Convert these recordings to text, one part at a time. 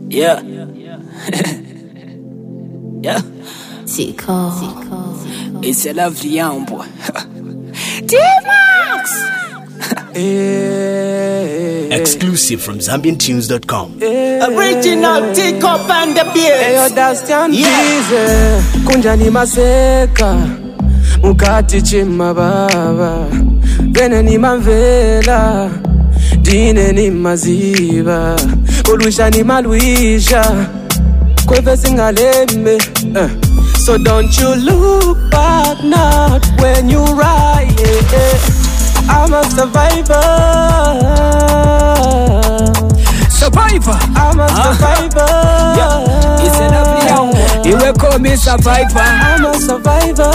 Yeah. Yeah. Tico. It's a lovely young boy. D-Max! Exclusive from ZambianTunes.com. Original Tico and the Beers. Eyo Dastian Bize Kunjani maseka Mukati chima baba Vene ni mavela Dine ni maziba Ulusha ni maluisha Kwefe singaleme So don't you look back not when you ride I'm a survivor I'm a survivor. Yeah. It's a lovely young. You will call me survivor. I'm a survivor.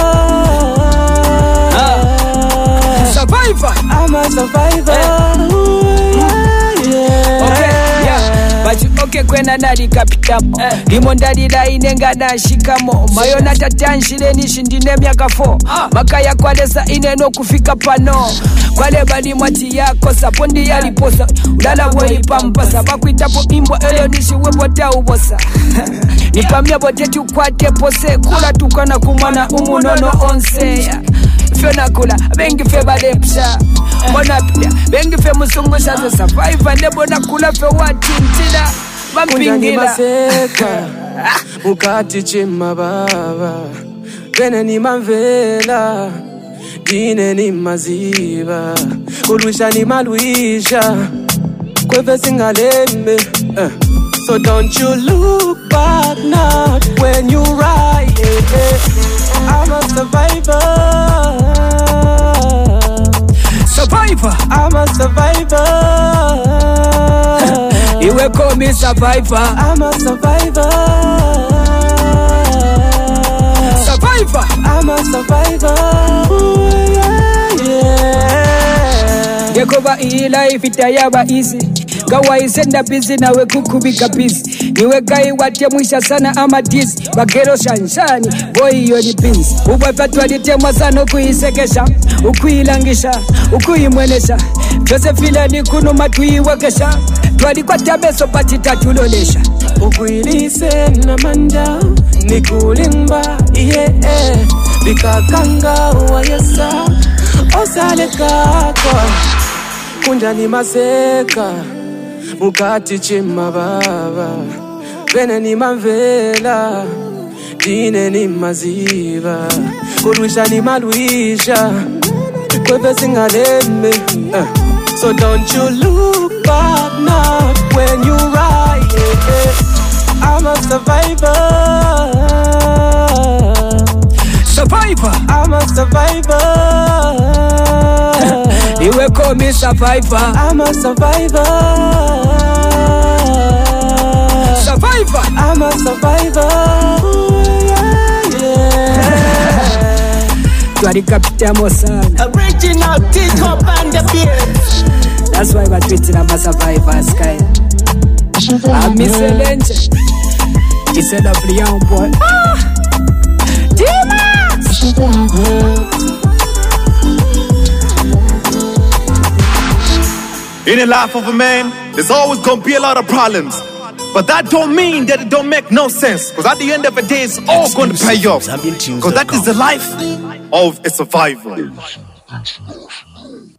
Survivor. I'm a survivor. Ooh, yeah. Okay, yeah. But okay, kwena nali kapitamo. Limondali la inenga na shikamo. Mayona tatanshile nishindine miaka 4. Makaya kwalesa ineno kufika pano. Kwale bali mwati yako sapondi yaliposa. Udala wali pampasa. Bakuitapo imbwa elo nishi webota ubosa. Nipamia bote tukwate pose. Kula tukana kumwana umunono onse. Fiona kula, bengi fe balepsha. Mona pia, bengi fe musungu shazo survive. Nebona kula fe watintina. Kunjani maseka Mukati chima baba Vene ni mavela Dine ni maziba Ulusha ni maluisha Kwefe singaleme So don't you look back not when you ride I'm a survivor I'm a survivor You will call me survivor. I'm a survivor I'm a survivor. Ooh, yeah. Yekoba hii life itayaba easy. Gawa isenda busy na we kukubika busy. Niwe gai watia mwisha sana ama disi. Bagero shanshani, boy yoni pins. Uwepa tuwalitemwa sana ukuisekesha. Ukuilangisha, ukuimwenesha. Josephila ni kunuma tuiwekesha. Tuwalikwa tabeso pati tatulolesha. Ukuilise na manda Nikulimba, yeah. Bikakanga uwayesa Osale kakwa Kunjani maseka Mukati chima baba Vene ni mavela Dine ni maziba Ulusha ni maluisha Kwefe singaleme So don't you look back not when you ride I'm a survivor I'm a survivor You will call me survivor. I'm a survivor I'm a survivor. Ooh, yeah. Tuwalikapitamo sana. Original Tico and the Beers. That's why we're treating them as survivors, guy. I'm Miss Elenche. It's a lovely young boy. D-Max! In the life of a man, there's always gonna be a lot of problems. But that don't mean that it don't make no sense. Because at the end of the day, it's all gonna pay off. Because that is the life of a survivor.